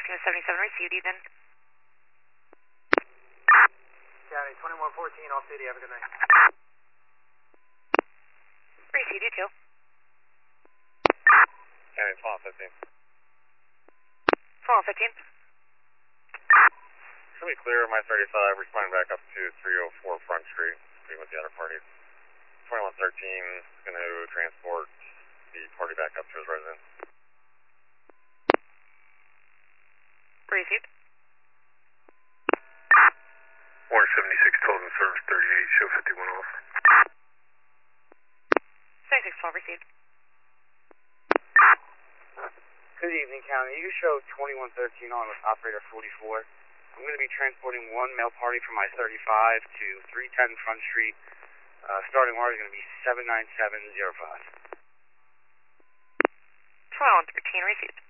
1677 received, even. County 2114, all city, have a good night. Received, you too. County 1215. 1215. Should be clear of my 35, responding back up to 304 Front Street, being with the other parties. 2113 is going to transport the party back up to his residence. Received. 176 total service 38, show 51 off. 7612 received. Good evening, County. You show 2113 on with operator 44. I'm going to be transporting one male party from I-35 to 310 Front Street. Starting order is going to be 79705. 2113 received.